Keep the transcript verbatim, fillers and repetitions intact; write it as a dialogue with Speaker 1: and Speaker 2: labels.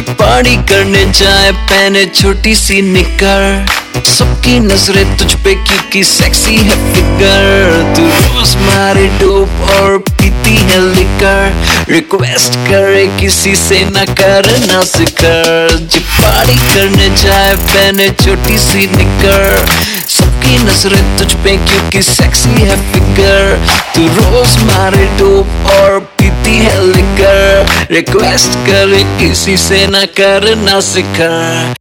Speaker 1: Party करने जाए पहने छोटी सी निकर, सबकी नजरें तुझ पे क्योंकि सेक्सी है फिगर। तू रोज मारे डोप और पीती है लिकर, रिक्वेस्ट करे किसी से ना करना सिकर। जब पार्टी करने जाए पहने छोटी सी निकर, सबकी नजरें तुझ पे क्योंकि सेक्सी है फिगर। तू रोज मारे डोप और पीती है लिकर, रिक्वेस्ट करे किसी से ना करना सिकर।